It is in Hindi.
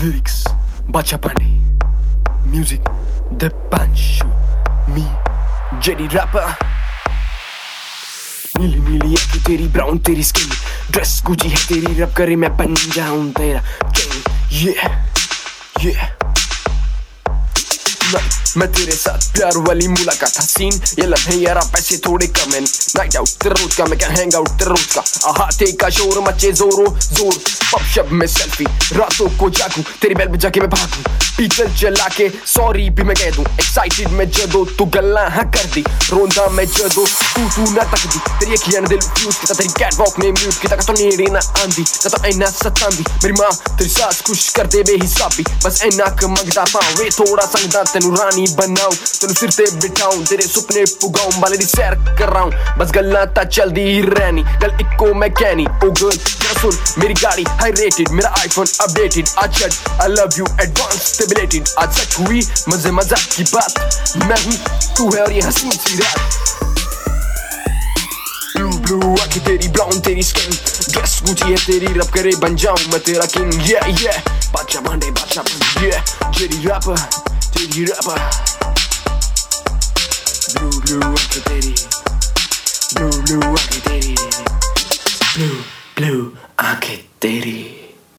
Lyrics Bacha Pandey. Music Deepanshu. Me Jetty Rapper. नीली नीली आंखें तेरी, ब्राउन तेरी स्किन, ड्रेस गुची है तेरी, रब करे मैं बन जाऊं तेरा किंग. Yeah मैं तेरे साथ प्यार वाली मुलाकात हसीन, ये लम्हे यारा पैसे थोड़े कम हैं. नाइट आउट तेरा रोज का, मैं क्या हैंग आउट तेरा रोज का. आहाते का शोर मचे जोरों जोर, पब शब में सेल्फी, रातों को जागूं, तेरी बेल बजा के मैं भागूं. पीटल चला के सॉरी भी मैं कह दूं. एक्साइटेड मैं जदों तू गल्ला हाँ कर दी, रोंदा मैं जदों तू ना तक दी. तेरी अखियां ने दिल फ्यूज किया, तेरी कैट वॉक ने म्यूट किया, तो नेड़े ना आंदी तो ऐना सतांदी. मेरी माँ तेरी सास खुश कर दे बेहिसाबी, बस ऐना क मंगदा पावे थोड़ा संगदा. तेनू रानी बनाऊं, तेनू सिर ते बिठाऊं, तेरे सुपने पुगाऊं, बाले दी सैर कराऊं. बस गल्लां तां चलदी ही रहनी, गल इक्को मैं कहनी. ओ गर्ल जरा सुन, मेरी गाड़ी हाई रेटेड, मेरा आईफोन अपडेटेड. आज छड़ आई लव यू एडवांस स्टेबिलेटेड. आज सच हुई मजे मजाक की बात, मैं हूँ तू है और ये हसीन सी रात. ब्लू आंखें तेरी, ब्राउन तेरी स्किन, ड्रेस गुची है तेरी, रब करे बन जाऊं मैं तेरा किंग. Yeah बाचा पांडे जेडी रैपर तेरी रैपर. ब्लू आंखें तेरी, ब्लू आंखें तेरी, ब्लू आंखें तेरी.